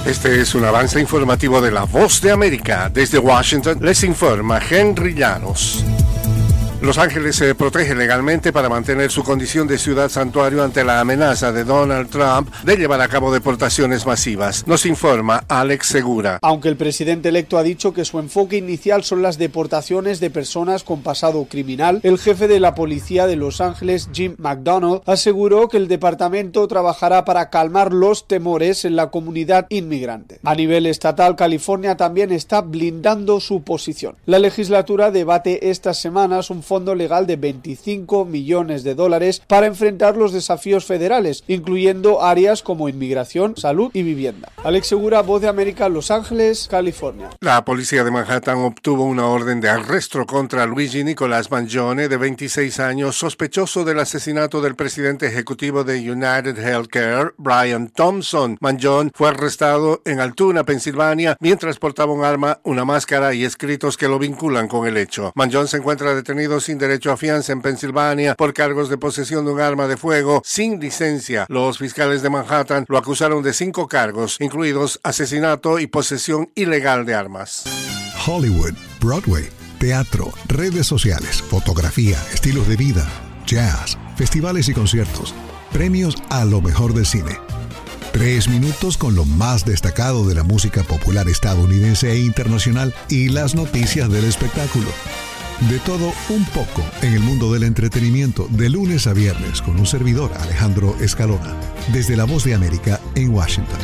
Este es un avance informativo de La Voz de América. Desde Washington les informa Henry Llanos. Los Ángeles se protege legalmente para mantener su condición de ciudad santuario ante la amenaza de Donald Trump de llevar a cabo deportaciones masivas. Nos informa Alex Segura. Aunque el presidente electo ha dicho que su enfoque inicial son las deportaciones de personas con pasado criminal, el jefe de la policía de Los Ángeles, Jim McDonnell, aseguró que el departamento trabajará para calmar los temores en la comunidad inmigrante. A nivel estatal, California también está blindando su posición. La legislatura debate estas semanas un fondo legal de $25 millones para enfrentar los desafíos federales, incluyendo áreas como inmigración, salud y vivienda. Alex Segura, Voz de América, Los Ángeles, California. La policía de Manhattan obtuvo una orden de arresto contra Luigi Nicolás Mangione, de 26 años, sospechoso del asesinato del presidente ejecutivo de United Healthcare, Brian Thompson. Mangione fue arrestado en Altoona, Pensilvania, mientras portaba un arma, una máscara y escritos que lo vinculan con el hecho. Mangione se encuentra detenido sin derecho a fianza en Pensilvania por cargos de posesión de un arma de fuego sin licencia. Los fiscales de Manhattan lo acusaron de 5 cargos, incluidos asesinato y posesión ilegal de armas. Hollywood, Broadway, teatro, redes sociales, fotografía, estilos de vida, jazz, festivales y conciertos, premios a lo mejor del cine. 3 minutos con lo más destacado de la música popular estadounidense e internacional y las noticias del espectáculo. De todo un poco en el mundo del entretenimiento, de lunes a viernes, con un servidor, Alejandro Escalona, desde La Voz de América en Washington.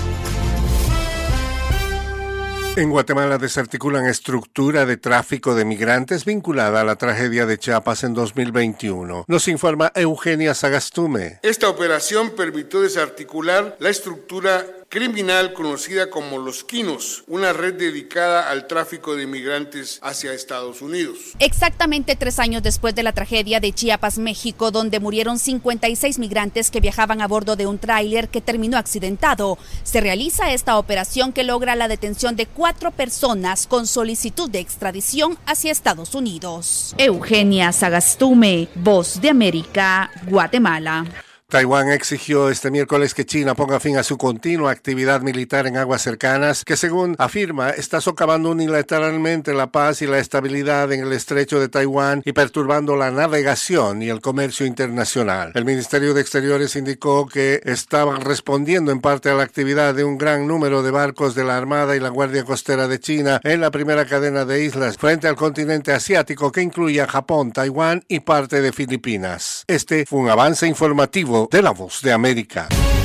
En Guatemala desarticulan estructura de tráfico de migrantes vinculada a la tragedia de Chiapas en 2021. Nos informa Eugenia Sagastume. Esta operación permitió desarticular la estructura criminal conocida como Los Quinos, una red dedicada al tráfico de migrantes hacia Estados Unidos. Exactamente 3 años después de la tragedia de Chiapas, México, donde murieron 56 migrantes que viajaban a bordo de un tráiler que terminó accidentado, se realiza esta operación que logra la detención de 4 personas con solicitud de extradición hacia Estados Unidos. Eugenia Sagastume, Voz de América, Guatemala. Taiwán exigió este miércoles que China ponga fin a su continua actividad militar en aguas cercanas, que según afirma está socavando unilateralmente la paz y la estabilidad en el estrecho de Taiwán y perturbando la navegación y el comercio internacional. El Ministerio de Exteriores indicó que estaban respondiendo en parte a la actividad de un gran número de barcos de la Armada y la Guardia Costera de China en la primera cadena de islas frente al continente asiático, que incluye a Japón, Taiwán y parte de Filipinas. Este fue un avance informativo de La Voz de América.